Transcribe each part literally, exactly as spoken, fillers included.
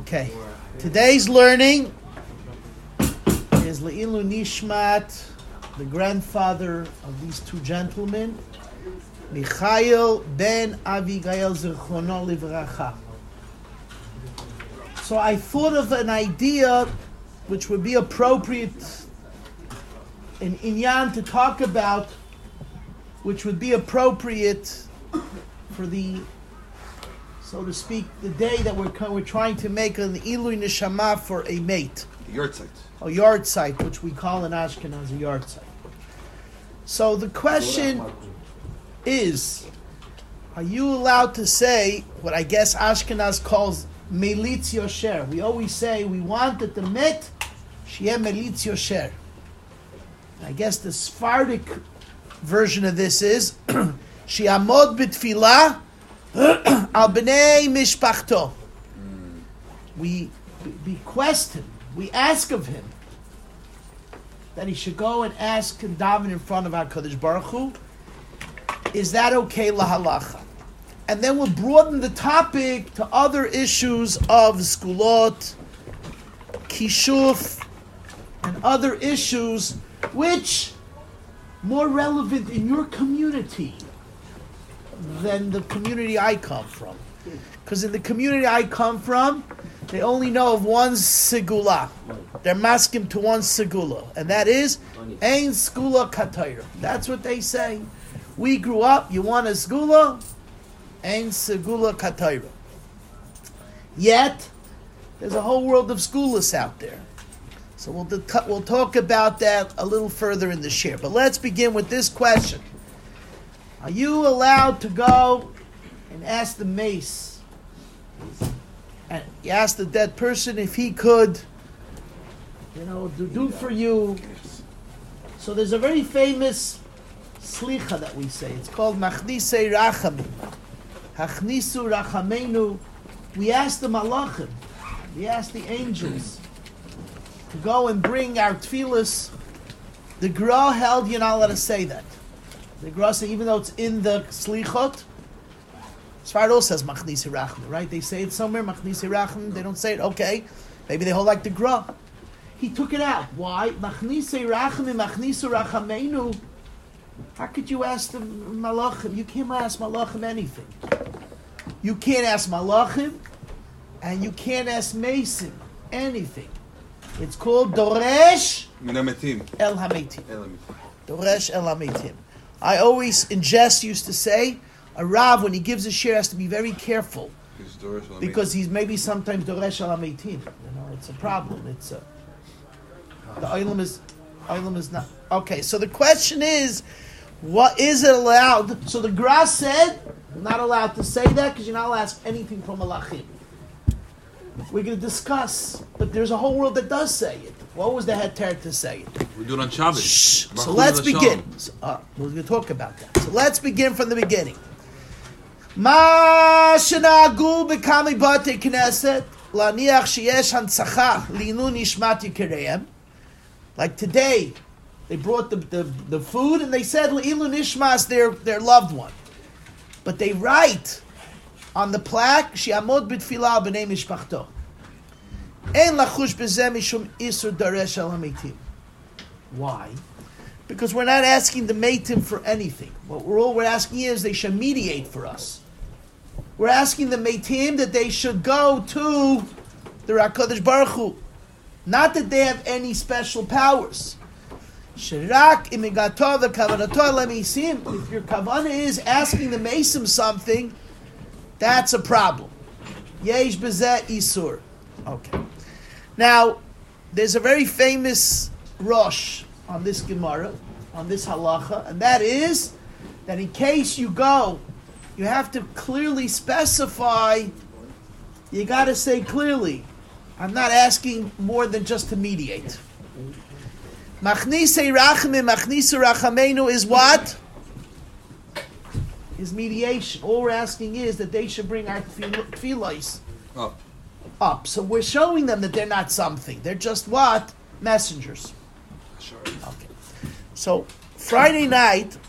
Okay. Today's learning is Le'ilu Nishmat, the grandfather of these two gentlemen, Michael ben Avigail Zichrono Livracha. So I thought of an idea which would be appropriate in Inyan to talk about, which would be appropriate for the, so to speak, the day that we're we're trying to make an Ilui Neshama for a mate. A yard site. A yard site, which we call in Ashkenaz a yard site. So the question is, are you allowed to say what I guess Ashkenaz calls Melitz Yosher? We always say we want that the met Sheyeh Melitz Yosher. I guess the Sephardic version of this is She'amod b'tfilah al b'nei mishpachto. We bequest him, we ask of him that he should go and ask and daven in front of HaKadosh Baruch Hu. Is that okay lahalacha? And then we'll broaden the topic to other issues of skulot, kishuf, and other issues which more relevant in your community than the community I come from. Because in the community I come from, they only know of one segula. They're masking to one segula, and that is ein segula katayra. That's what they say. We grew up, you want a segula? Ein segula katayra. Yet, there's a whole world of segulas out there. So we'll we'll talk about that a little further in the share. But let's begin with this question. Are you allowed to go and ask the mace, and you ask the dead person if he could, you know, do, do for you? So there's a very famous slicha that we say. It's called Machnise Rachamim. Hachnisu Rachamenu. We ask the malachim, we ask the angels to go and bring our tefillas. The Gra held you're not allowed to say that. The Gra said even though it's in the slichot, Sfarad says Machnisi Rachman, right? They say it somewhere, Machnisi Rachman, they don't say it, okay. Maybe they hold like the Gra. He took it out. Why? Machnisi Rachman, Machnisu Rachamenu. How could you ask the Malachim? You can't ask Malachim anything. You can't ask Malachim, and you can't ask Mason anything. It's called Doresh El Hametim. Doresh El Hametim. I always, in jest, used to say, a Rav, when he gives a share, has to be very careful. Because he's maybe sometimes Doresh El Hametim. You know, it's a problem. It's a... The Olam is... Olam is not... Okay, so the question is, what is it allowed? So the Gra said, you're not allowed to say that because you're not allowed to ask anything from Malachim. We're going to discuss, but there's a whole world that does say it. What was the heter to say it? We do it on Shabbos. Shh. So let's begin. So, uh, we're going to talk about that. So let's begin from the beginning. Ma shenagu b'kami bate knesset laniach sheyesh hansacha linu nishmat yikereim. Like today, they brought the, the, the food and they said le'ilu nishmas their their loved one, but they write on the plaque, She'amod b'tfilah b'nei mishpachto. En lachush b'zeh mishum isur daresh el hametim. Why? Because we're not asking the meitim for anything. What we're all we're asking is they should mediate for us. We're asking the meitim that they should go to the HaKadosh Baruch Hu. Not that they have any special powers. Shirak imigato v'kavanato lemisim. If your kavanah is asking the mesim something, that's a problem. Yesh bezeh isur. Okay. Now, there's a very famous Rosh on this Gemara, on this halacha, and that is that in case you go, you have to clearly specify, you got to say clearly, I'm not asking more than just to mediate. Machnise rachmim, machnisu rachamenu is what? Is mediation. All we're asking is that they should bring our tefillahs up. up. So we're showing them that they're not something. They're just what? Messengers. Sure. Okay. So Friday night,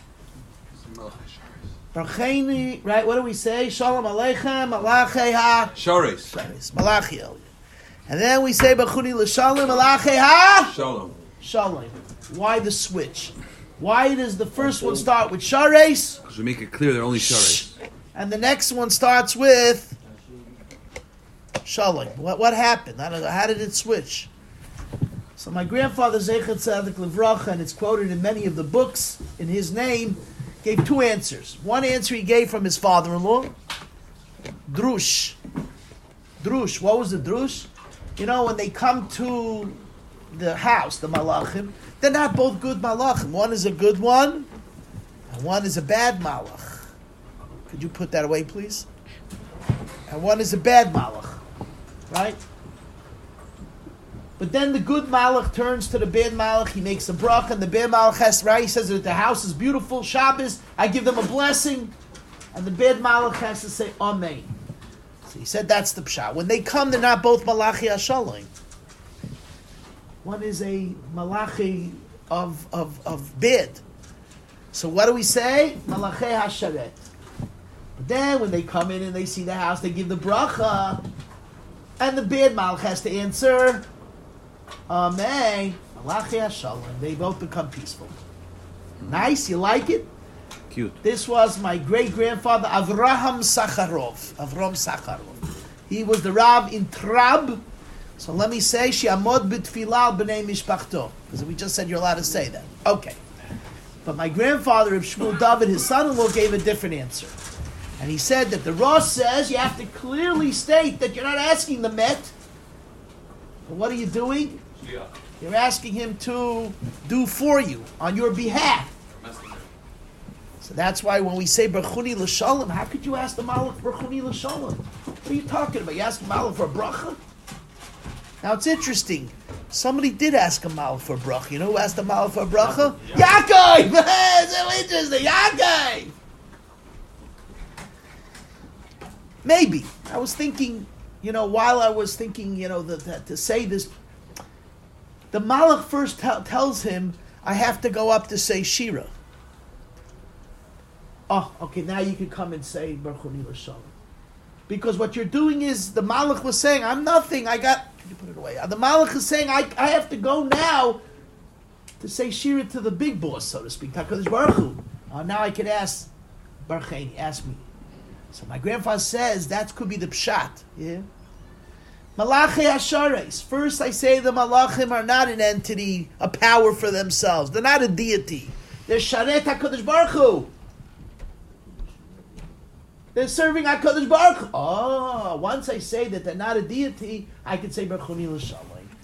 right? What do we say? Shalom Aleichem, Malachi ha. Shares. Shares. Malachi Eliyah. And then we say Bechuni l'shalom Malachi ha Shalom. Shalom. Why the switch? Why does the first one start with Shares? Because we make it clear they're only Shares. And the next one starts with Shalom. What what happened? I don't know. How did it switch? So my grandfather Zeichet Tzadik Livracha, and it's quoted in many of the books in his name, gave two answers. One answer he gave from his father-in-law, Drush. Drush. What was the Drush? You know, when they come to the house, the Malachim, they're not both good Malachim. One is a good one, and one is a bad Malach. Could you put that away, please? And one is a bad Malach, right? But then the good Malach turns to the bad Malach, he makes a bracha, and the bad Malach has, right? He says that the house is beautiful, Shabbos, I give them a blessing, and the bad Malach has to say, Amen. So he said that's the pshat. When they come, they're not both Malachi Hashalom. One is a Malachi of, of, of bid. So what do we say? Malachi Hasharet. But then when they come in and they see the house, they give the bracha, and the bid Malach has to answer, Amen. Malachi Hashalom. They both become peaceful. Nice? You like it? Cute. This was my great-grandfather, Avraham Sakharov. Avram Sakharov. He was the Rav in Trab. So let me say, She'amod b'tfilah b'nei mishpachto. Because we just said you're allowed to say that. Okay. But my grandfather, Reb Shmuel David, his son-in-law, gave a different answer. And he said that the Rosh says you have to clearly state that you're not asking the Met. But what are you doing? Yeah. You're asking him to do for you, on your behalf. So that's why when we say Berchuni L'Shalom, how could you ask the Malach Berchuni L'Shalom? What are you talking about? You ask the Malach for a bracha? Now it's interesting. Somebody did ask a Malach for a bracha. You know who asked the Malach for a bracha? Yaakov! Yaakov! So interesting. Yaakov! Maybe. I was thinking, you know, while I was thinking, you know, that, that to say this, the Malach first t- tells him, I have to go up to say Shira. Oh, okay, now you can come and say Berchuni L'Shalom. Because what you're doing is, the Malach was saying, I'm nothing, I got, can you put it away? The Malach is saying, I, I have to go now to say Shira to the big boss, so to speak, HaKadosh Baruch Hu. Uh, now I can ask Barcheni, ask me. So my grandfather says, that could be the Pshat, yeah? Malachi Hashares. First I say the Malachim are not an entity, a power for themselves. They're not a deity. They're Sharet HaKadosh Baruch Hu. They're serving HaKadosh Baruch Hu. Oh, once I say that they're not a deity, I can say Berchuni L'Shalom.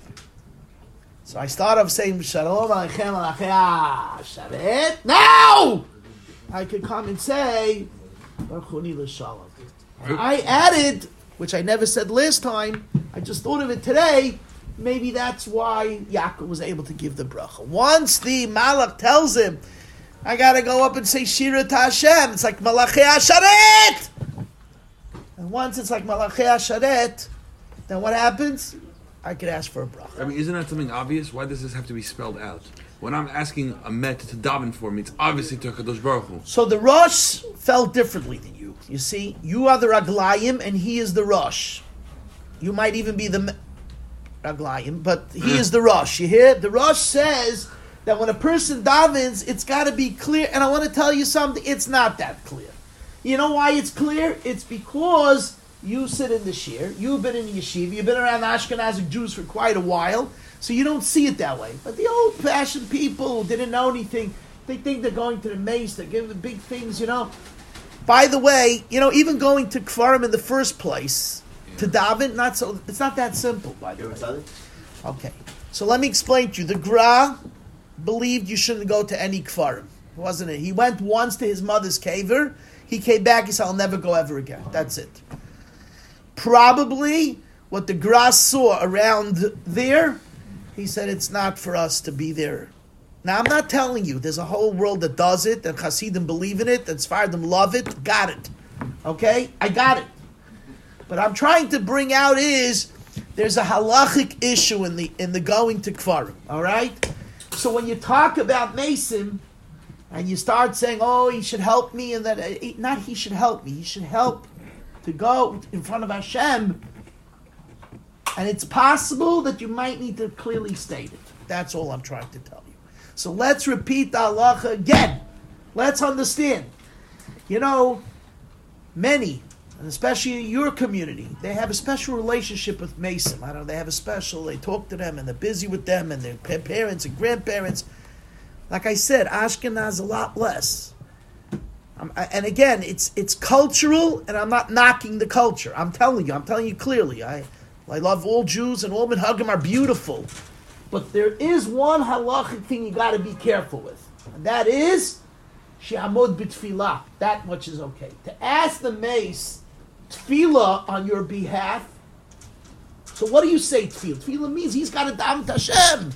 So I start off saying Shalom Aleichem Malachi Hasharet. Now I can come and say Berchuni L'Shalom. I added, which I never said last time, I just thought of it today, maybe that's why Yaakov was able to give the bracha. Once the Malach tells him, I gotta go up and say Shira to Hashem, it's like Malachi Hasharet! And once it's like Malachi Hasharet, then what happens? I could ask for a bracha. I mean, isn't that something obvious? Why does this have to be spelled out? When I'm asking a Met to daven for me, it's obviously to HaKadosh Baruch Hu. So the Rosh felt differently than you. You see, you are the Raglayim and he is the Rosh. You might even be the Raglayim, but he is the Rosh. You hear? The Rosh says that when a person davens, it's got to be clear. And I want to tell you something, it's not that clear. You know why it's clear? It's because you sit in the shir, you've been in the yeshiva, you've been around Ashkenazic Jews for quite a while, so you don't see it that way. But the old-fashioned people who didn't know anything, they think they're going to the mace, they're giving the big things, you know. By the way, you know, even going to Kfarim in the first place, yeah. to daven, not so, it's not that simple, by the way. Okay, so let me explain to you. The Gra believed you shouldn't go to any Kfarim, wasn't it? He went once to his mother's caver, he came back, he said, I'll never go ever again. That's it. Probably what the Gra saw around there, he said, it's not for us to be there. Now, I'm not telling you, there's a whole world that does it, and Hasidim believe in it, and Sfardim love it, got it. Okay? I got it. But I'm trying to bring out is, there's a halachic issue in the in the going to Kfarim, all right? So when you talk about Mason, and you start saying, oh, he should help me, and that, not he should help me, he should help to go in front of Hashem. And it's possible that you might need to clearly state it. That's all I'm trying to tell you. So let's repeat the halacha again. Let's understand. You know, many, and especially in your community, they have a special relationship with Mason. I don't know, they have a special, they talk to them and they're busy with them and their parents and grandparents. Like I said, Ashkenaz a lot less. Um, and again, it's it's cultural, and I'm not knocking the culture. I'm telling you, I'm telling you clearly. I I love all Jews, and all minhagim are beautiful. But there is one halachic thing you got to be careful with, and that is she'amod b'tfilah. That much is okay. To ask the mace tefillah on your behalf. So what do you say tefillah? Tefillah means he's got to daven to Hashem.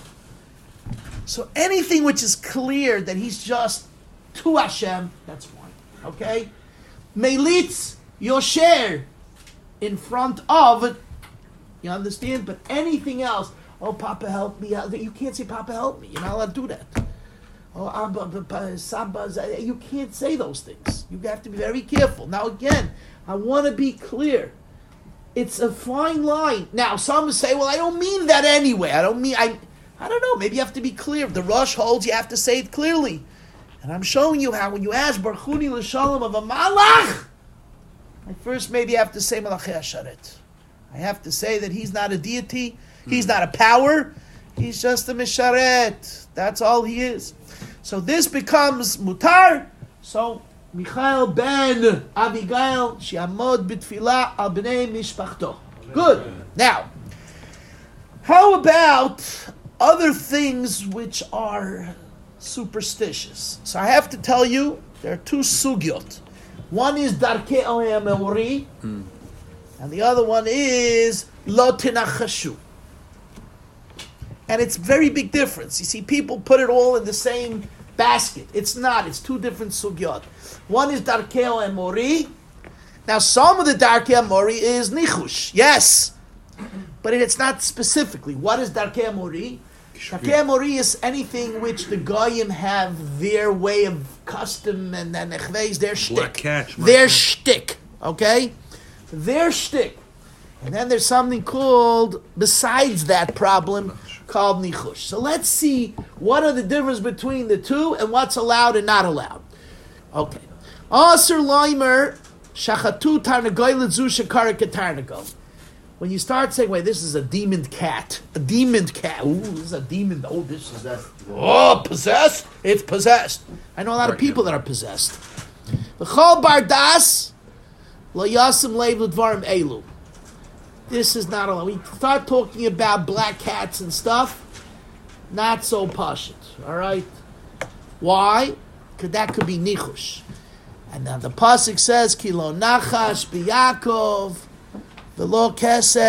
So anything which is clear that he's just to Hashem, that's fine. Okay? Melitz Yosher in front of, you understand? But anything else, oh, Papa, help me. You can't say, Papa, help me. You're not allowed to do that. Oh, Abba, Saba, you can't say those things. You have to be very careful. Now, again, I want to be clear. It's a fine line. Now, some say, well, I don't mean that anyway. I don't mean, I I don't know, maybe you have to be clear. If the Rosh holds, you have to say it clearly. And I'm showing you how when you ask Barchuni L'Shalom of a Malach, I first maybe have to say Malachei Hasharet. I have to say that he's not a deity, he's not a power, he's just a Misharet. That's all he is. So this becomes Mutar. So Michael ben Abigail, She'amod b'tfilah al b'nei mishpachto. Good. Now, how about other things which are superstitious? So I have to tell you, there are two sugyot. One is darkei ha'emori, mm. and the other one is lo tinachashu. And it's a very big difference. You see, people put it all in the same basket. It's not. It's two different sugyot. One is darkei ha'emori. Now, some of the darkei ha'emori is nichush. Yes. But it's not specifically. What is darkei ha'emori? Darkei ha'emori is anything which the Goyim have their way of custom and then their shtick. Catch, their shtick. Okay? Their shtick. And then there's something called, besides that problem, called nichush. So let's see what are the difference between the two and what's allowed and not allowed. Okay. Asur loimer shachatu tarnagoy lezu shekara ketarnago. When you start saying, wait, this is a demon cat. A demon cat. Ooh, this is a demon. Oh, this is that. Oh, possessed? It's possessed. I know a lot of people that are possessed. V'chol bardas lo yasim leiv l'dvarim elu. This is not allowed. We start talking about black cats and stuff, not so pashut. All right? Why? Because that could be nichush. And now the pasuk says, Kilo nachash b'Yakov v'lo keseh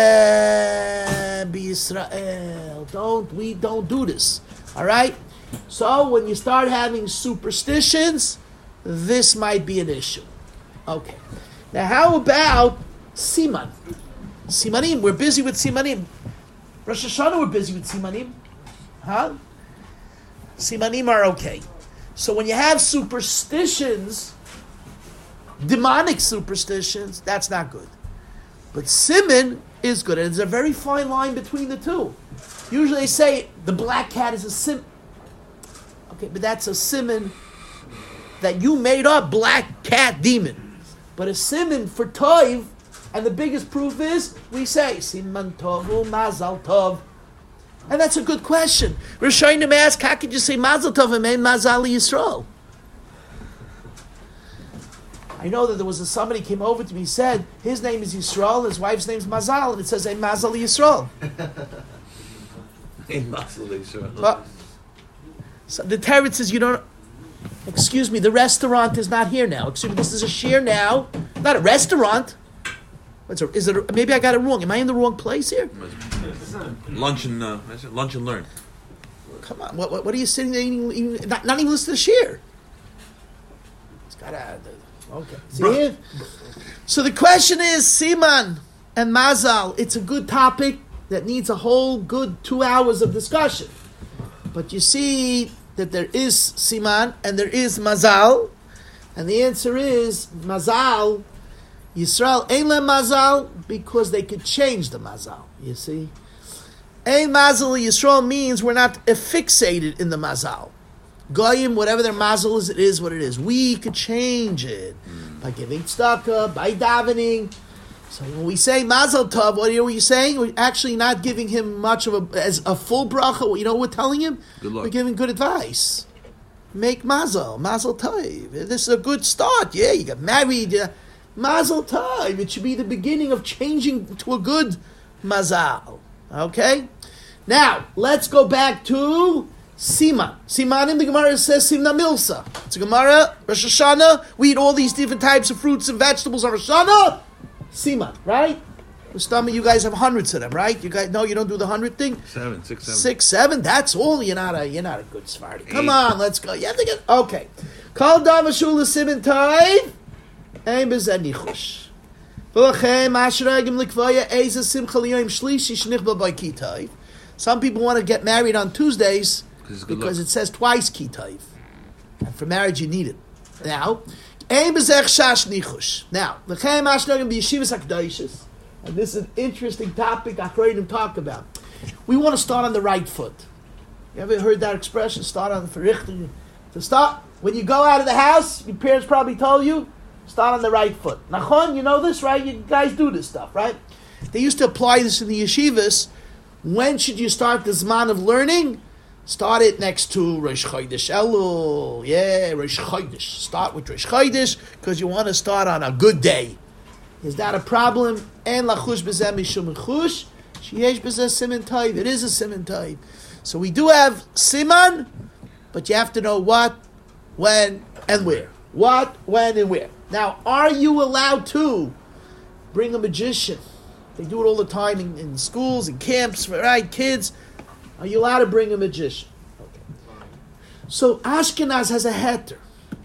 b'Yisrael. Don't, we don't do this. All right? So when you start having superstitions, this might be an issue. Okay. Now how about siman? Simanim, we're busy with Simanim. Rosh Hashanah, we're busy with Simanim. Huh? Simanim are okay. So when you have superstitions, demonic superstitions, that's not good. But Siman is good. And there's a very fine line between the two. Usually they say the black cat is a sim. Okay, but that's a Siman that you made up, black cat demon. But a Siman for Toiv, and the biggest proof is, we say, Siman Tovu Mazal Tov. And that's a good question. Rishonim ask, how could you say Mazal Tov and mean Mazal Yisrael? I know that there was a, somebody came over to me, said, his name is Yisrael, his wife's name is Mazal, and it says, hey, Mazal Yisrael. Hey, Mazal Yisrael. Well, so the Teretz says, you don't, excuse me, the restaurant is not here now. Excuse me, this is a shir now, not a restaurant. What's a, is it a, maybe I got it wrong. Am I in the wrong place here? Lunch and uh, lunch and learn. Come on, what, what, what are you sitting there eating? eating not, not even listening to shir. It's got to. Okay. See here? So the question is, Siman and Mazal. It's a good topic that needs a whole good two hours of discussion. But you see that there is Siman and there is Mazal, and the answer is Mazal. Yisrael ain't le mazal because they could change the mazal. You see? Ein Mazel Yisrael means we're not fixated in the Mazal. Goyim, whatever their Mazel is, it is what it is. We could change it mm. by giving tzedakah, by davening. So when we say Mazel Tov, what are you saying? We're actually not giving him much of a, as a full bracha. You know what we're telling him? Good luck. We're giving good advice. Make Mazel, Mazel Tov. This is a good start. Yeah, you got married. Uh, Mazel Tov. It should be the beginning of changing to a good Mazal. Okay? Now, let's go back to Siman. Simanim, the Gemara says Simna Milsa. It's a Gemara, Rosh Hashanah. We eat all these different types of fruits and vegetables on Rosh Hashanah. Siman, right? Mustama, you guys have hundreds of them, right? You guys, no, you don't do the hundred thing? Seven, six, seven. Six, seven, that's all. You're not a, you're not a good Sephardi. Come on, let's go. You have to get, okay. Kol Davashul Siman Taiv. Ein Bezen Nichush. Some people want to get married on Tuesdays because it says twice kitayv. And for marriage you need it. Now, now, and this is an interesting topic I've heard him talk about. We want to start on the right foot. You ever heard that expression? Start on the verrichting. To start, when you go out of the house, your parents probably told you, start on the right foot. Nachon, you know this, right? You guys do this stuff, right? They used to apply this in the yeshivas. When should you start the Zman of learning? Start it next to Rosh Chodesh Elul. Yeah, Rosh Chodesh. Start with Rosh Chodesh because you want to start on a good day. Is that a problem? En lachush b'zeh mishum chush. Sheyesh b'zeh siman tayv. It is a siman tayv. So we do have siman, but you have to know what, when, and where. What, when, and where. Now, are you allowed to bring a magician? They do it all the time in, in schools and camps, right? Kids, are you allowed to bring a magician? Okay. So Ashkenaz has a heter.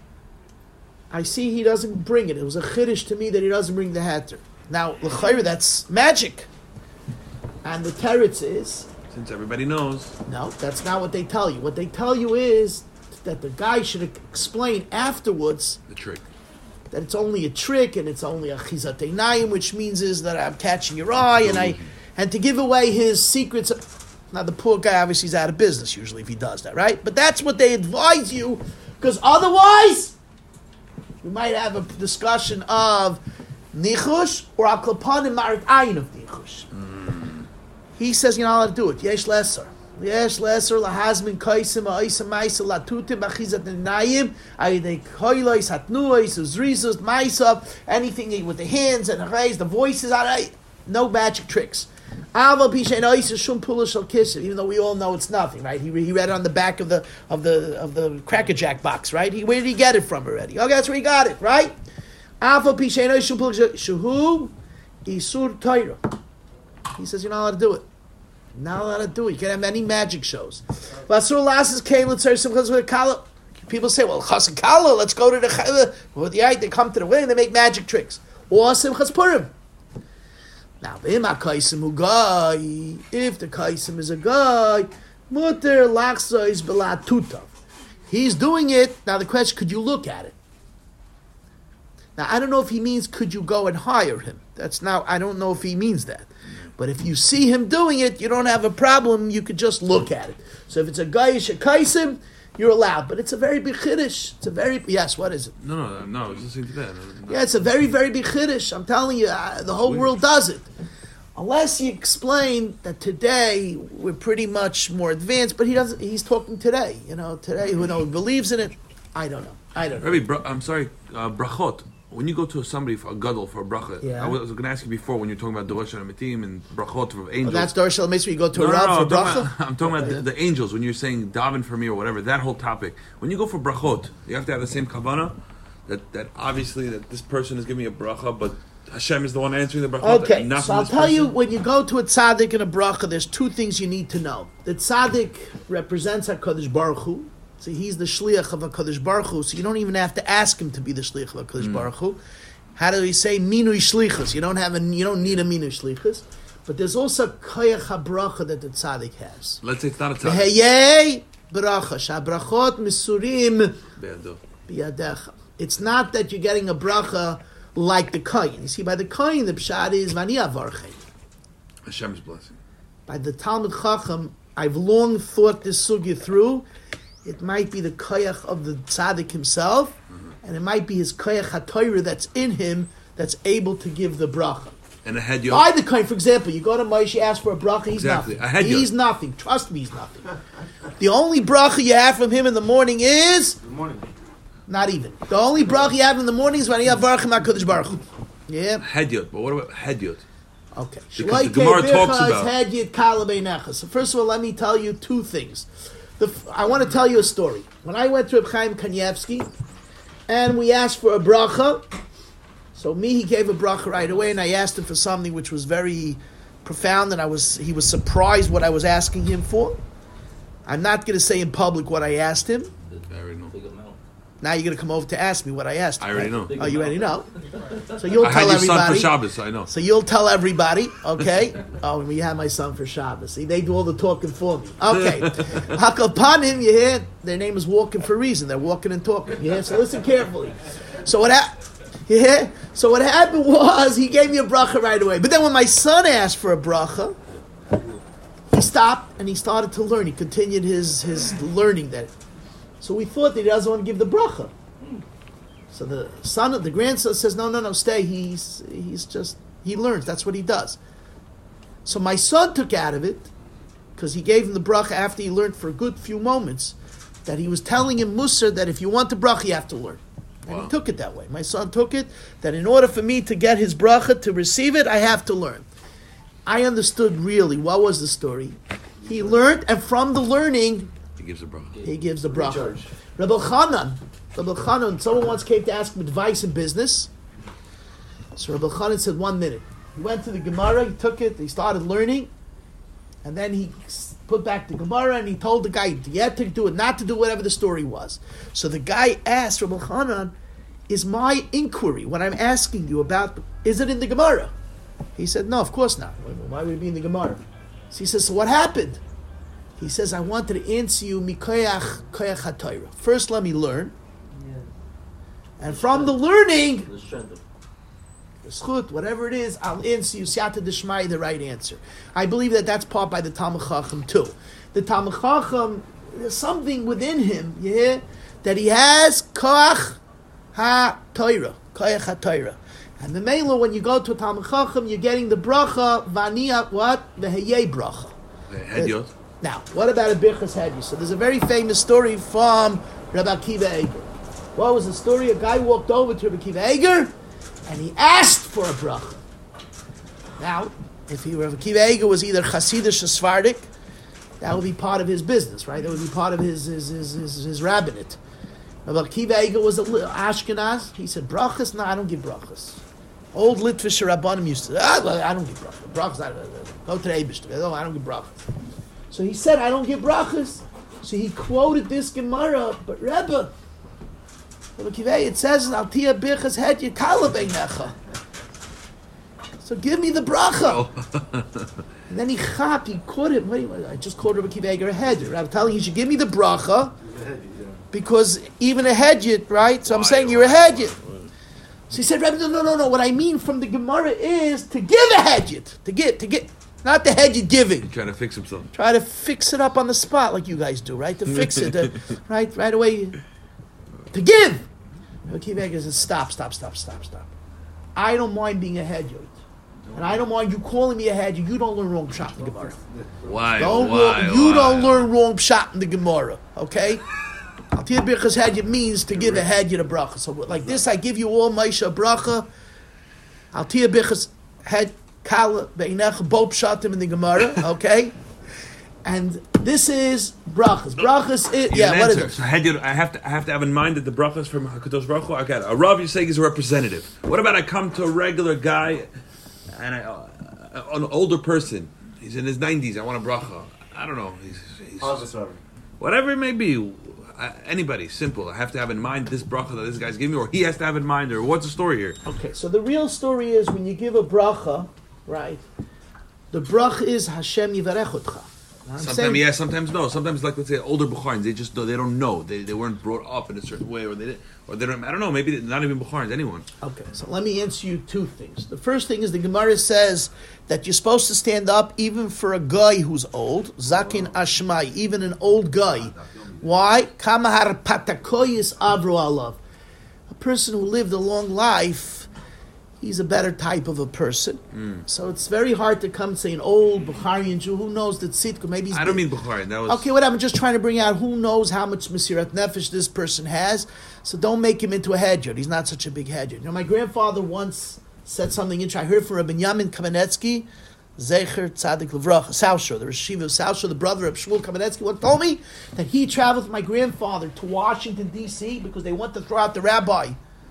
I see he doesn't bring it. It was a chiddush to me that he doesn't bring the heter. Now, l'chayr, that's magic. And the teretz is... Since everybody knows. No, that's not what they tell you. What they tell you is that the guy should explain afterwards... The trick. That it's only a trick and it's only a chizat einayim, which means is that I'm catching your eye and I and to give away his secrets. Now the poor guy obviously is out of business usually if he does that, right? But that's what they advise you, because otherwise we might have a discussion of nichush or al klapanim marit ayin of nichush. Mm. He says you're not allowed to do it. Yesh lesser. Yes, lesser lahazmin kaisim aisam ma'isa latutim achizat nenayim ayidei koilois hatnuois uzrizus ma'isa, anything with the hands and the raise the voices on it. No magic tricks. Aval pishen aisa shum pula shel kissim. Even though we all know it's nothing, right? He he read it on the back of the of the of the Cracker Jack box, right? He where did he get it from already? Okay, that's where he got it, right? Aval pishen aisa shum pula shehu isur Torah. He says you're not allowed to do it. Not allowed to do it. You can't have any magic shows. People say, well, Chas Kala, let's go to the well, the they come to the wedding, they make magic tricks. Or Simchas Purim. Now, if the Kaisim is a guy, Mutter Lachsa is Belatuta. He's doing it. Now the question, could you look at it? Now, I don't know if he means could you go and hire him. That's now, I don't know if he means that. But if you see him doing it, you don't have a problem. You could just look at it. So if it's a Gayish Kaisim, you're allowed. But it's a very big Chiddush. It's a very, yes, what is it? No, no, no, I was listening to that. No. Yeah, it's a very, very big Chiddush. I'm telling you, uh, the whole world does it. Unless you explain that today we're pretty much more advanced, but he doesn't, he's talking today. You know, today, who knows, believes in it? I don't know. I don't know. Rabbi, bra- I'm sorry, uh, brachot. When you go to somebody for a gadol for a bracha, yeah. I was, was going to ask you before when you're talking about Dorosh Hamitim and brachot of angels. Oh, that's Dorosh Hamitim. You go to no, a Rav no, no, for I'm bracha. Talking about, I'm talking about the, the angels. When you're saying daven for me or whatever, that whole topic. When you go for brachot, you have to have the same kavanah. That that obviously that this person is giving me a bracha, but Hashem is the one answering the bracha. Okay, not so I'll tell person. you, when you go to a tzaddik and a bracha, there's two things you need to know. The tzaddik represents HaKadosh Baruch Hu. So he's the shliach of HaKadosh Baruch Hu, so you don't even have to ask him to be the shliach of HaKadosh mm. Baruch Hu. How do we say minui shlichus? You don't have a, you don't need a minui shlichus. But there's also koyach habracha that the tzaddik has. Let's say it's not a tzaddik. Heyei bracha, shabrachot misurim biyadecha. It's not that you're getting a bracha like the kohen. You see, by the kohen, the pshat is vani avarchem. Hashem's blessing. By the Talmud Chacham, I've long thought this sugya through. It might be the koyach of the tzaddik himself, mm-hmm. and it might be his koyach haTorah that's in him that's able to give the bracha. And a hedyot. By the kind, for example, you go to Moshe, you ask for a bracha, he's exactly. nothing. A he's nothing. Trust me, he's nothing. The only bracha you have from him in the morning is... Good morning. Not even. The only bracha you have in the morning is when you have Baruch HaKadosh Baruch Hu. Yeah? Hedyot. But what about hedyot? Okay. Because the Gemara talks about... Hedyot kala beinecha. So first of all, let me tell you two things. The, I want to tell you a story. When I went to Reb Chaim Kanievsky, and we asked for a bracha, so me, he gave a bracha right away, and I asked him for something which was very profound, and I was he was surprised what I was asking him for. I'm not going to say in public what I asked him. I already know. Now you're going to come over to ask me what I asked him. I already right? know. Oh, you already know? So you'll I tell had your everybody. son for Shabbos, so I know. So you'll tell everybody, okay? Oh, we have my son for Shabbos. See, they do all the talking for me. Okay. Hakapanim, you hear? Their name is walking for a reason. They're walking and talking. You hear? So listen carefully. So what happened? Yeah. So what happened was he gave me a bracha right away. But then when my son asked for a bracha, he stopped and he started to learn. He continued his, his learning there. So we thought that he doesn't want to give the bracha. So the son, the grandson says, no, no, no, stay. He's he's just, he learns. That's what he does. So my son took out of it, because he gave him the bracha after he learned for a good few moments, that he was telling him, Musar, that if you want the bracha, you have to learn. And wow. He took it that way. My son took it, that in order for me to get his bracha, to receive it, I have to learn. I understood really, what was the story? He learned, and from the learning, he gives the bracha. He gives the bracha. Rabbi Chanan, Rabbi Chanan, someone once came to ask him advice in business. So Rabbi Chanan said, one minute. He went to the Gemara, he took it, he started learning, and then he put back the Gemara and he told the guy, you had to do it, not to do whatever the story was. So the guy asked Rabbi Chanan, is my inquiry, what I'm asking you about, is it in the Gemara? He said, no, of course not. Why would it be in the Gemara? So he says, so what happened? He says, I wanted to answer you mikoyach koyach haTorah. First, let me learn. Yeah. And from the learning, the schut, whatever it is, I'll answer you, siyata d'shmai, the right answer. I believe that that's taught by the Talmud Chacham too. The Talmud Chacham, there's something within him, you hear, that he has koyach haTorah, koyach haTorah. And the Mela, when you go to a Talmud Chacham, you're getting the bracha, vaniya, what? The heyeh bracha. Hedyot. Now, what about a birchas hedyot? So there's a very famous story from Rabbi Akiva Eiger. What was the story? A guy walked over to Rabbi Akiva Eiger, and he asked for a bracha. Now, if he, Rabbi Akiva Eiger was either Hasidish or Sephardic, that would be part of his business, right? That would be part of his his his, his, his rabbinate. Rabbi Akiva Eiger was a Ashkenaz. He said, brachas? No, I don't give brachas. Old Litvish Rabbanim used to, ah, I don't give brachas. Brachas, I don't, go to the Eibishter. I don't give brachas. So he said, I don't give brachas. So he quoted this Gemara, but Rebbe, it says, Al tia birchas hedyot kala beinecha. So give me the bracha. And then he chap, he caught him. Wait, wait, I just called Rabbi Akiva Eiger a hedyot. I'm telling you, you should give me the bracha, because even a hedyot, right? So I'm saying you're a hedyot. So he said, Rebbe, no, no, no, no. What I mean from the Gemara is to give a hedyot. To give, to give. Not the head you're giving. He's trying to fix himself. Try to fix it up on the spot like you guys do, right? To fix it, to, right, right away. To give. Akiva Eiger says, stop, stop, stop, stop, stop. I don't mind being a hedyot. And I don't mind you calling me a hedyot. You don't learn wrong pshat in the Gemara. Why? Don't why? Learn, you why? don't learn wrong pshat in the Gemara, okay? Al tia birchas hedyot means to give a hedyot a bracha. So like this, I give you all Moshe a bracha. Al tia birchas hedyot. Kala beinecha, both pshatim in the Gemara, okay? And this is brachas. Brachas is, yeah, what is it? So hedyot, I have to I have to have in mind that the brachas from HaKadosh Baruch Hu, I got a Rav you're saying is a representative. What about I come to a regular guy, and I, uh, an older person, he's in his nineties, I want a bracha. I don't know. He's, he's, whatever it may be, uh, anybody, simple. I have to have in mind this bracha that this guy's giving me, or he has to have in mind, or what's the story here? Okay, so the real story is when you give a bracha, right? The bracha is Hashem yivarech otcha. I'm Sometimes saying- yeah, sometimes no. Sometimes like let's say older Bukharins, they just they don't know. They they weren't brought up in a certain way, or they did, or they don't. I don't know. Maybe they're not even Bukharins. Anyone. Okay, so let me answer you two things. The first thing is the Gemara says that you're supposed to stand up even for a guy who's old, Zakin Ashmai, even an old guy. Why? Kamahar patakoyis avro alav. A person who lived a long life, he's a better type of a person. Mm. So it's very hard to come and say an old Bukharian Jew. Who knows that Tzidka? Maybe he's I don't been, mean Bukharin. That was okay. Whatever. I'm just trying to bring out who knows how much Mesirat Nefesh this person has. So don't make him into a hedgehog. He's not such a big hedgehog. You know, my grandfather once said something interesting. I heard from Rabbi Yamin Kamenetsky, Zecher Tzadik Levracha, South Shore, the Rishiva of South Shore, the brother of Shmuel Kamenetsky, what told me that he traveled with my grandfather to Washington, D C because they want to throw out the rabbi.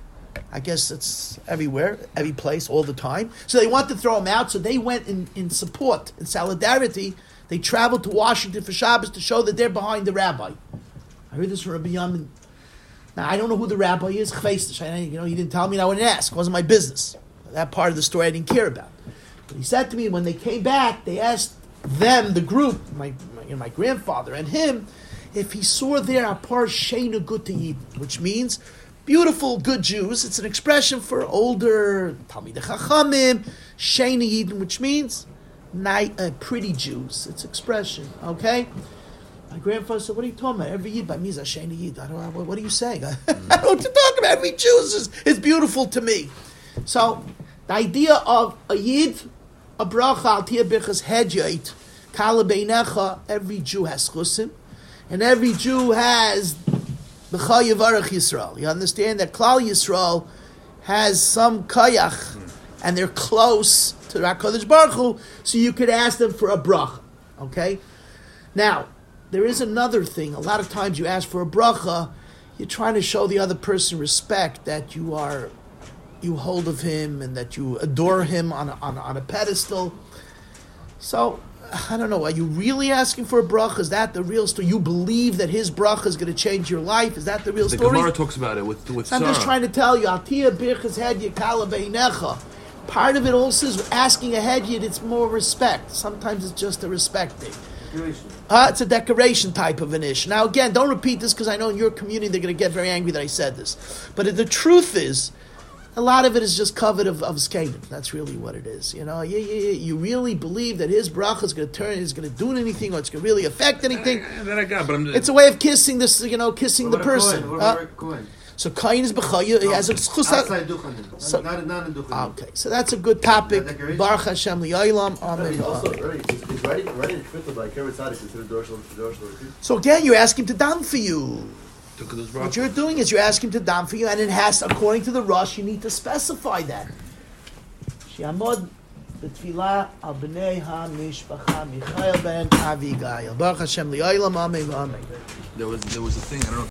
I guess it's everywhere, every place, all the time. So they want to throw him out, so they went in, in support, in solidarity. They traveled to Washington for Shabbos to show that they're behind the rabbi. I heard this from Rabbi Yamin. Now, I don't know who the rabbi is. You know, he didn't tell me, and I wouldn't ask. It wasn't my business. That part of the story I didn't care about. But he said to me, when they came back, they asked them, the group, my my, you know, my grandfather and him, if he saw there Apar Sheina Gutta Yid, which means beautiful, good Jews. It's an expression for older Talmidei Chachamim, Sheina Yidin, which means night, uh, pretty Jews. It's expression, okay? My grandfather said, what are you talking about? Every Yid by me is a Sheina Yid. I don't know, what are you saying? I don't know what you're talking about. Every Jew is, is beautiful to me. So, the idea of a Yid, a bracha, al tia birchas hedjait, kala beinecha, every Jew has chusim, and every Jew has b'cha yivarach Yisrael. You understand that Klal Yisrael has some kayach, and they're close to HaKadosh Baruch Hu, so you could ask them for a bracha. Okay? Now, there is another thing. A lot of times you ask for a bracha, you're trying to show the other person respect, that you are, you hold of him and that you adore him on a, on, on a pedestal. So, I don't know, are you really asking for a bracha? Is that the real story? You believe that his bracha is going to change your life? Is that the real the story? The Gemara talks about it with with I'm Sarah. just trying to tell you, Atiyah birchas hedyet kala beinecha. Part of it also is asking a hedyet, it's more respect. Sometimes it's just a respect thing. Uh, it's a decoration type of an ish. Now again, don't repeat this because I know in your community they're going to get very angry that I said this. But the truth is, a lot of it is just covered of, of skating. That's really what it is. You know, you, you, you really believe that his bracha is going to turn, is going to do anything, or it's going to really affect anything. I, I, that I got, but I'm, it's a way of kissing this, you know, kissing the person. What Uh, about Kohen? so Kain is b'chaya. He has a Outside Duchanim. So- Not, not in Duchanim. Okay, so that's a good topic. Is that decoration? Baruch Hashem li'olam. Amen. He's also right. He's, he's writing writing Twitter by Karen Tzaddik considered Dorshel Dorshel. So again, you're asking him to down for you. to Kadosh Baruch What Hu. you're doing is you're asking him to down for you, and it has, according to the Rosh, you need to specify that. Shiamod b'tfilah al b'nei ha-mishpacha Michael ben Avigail. Baruch Hashem li'olam. Amen. Amen. There was there was a thing I don't know.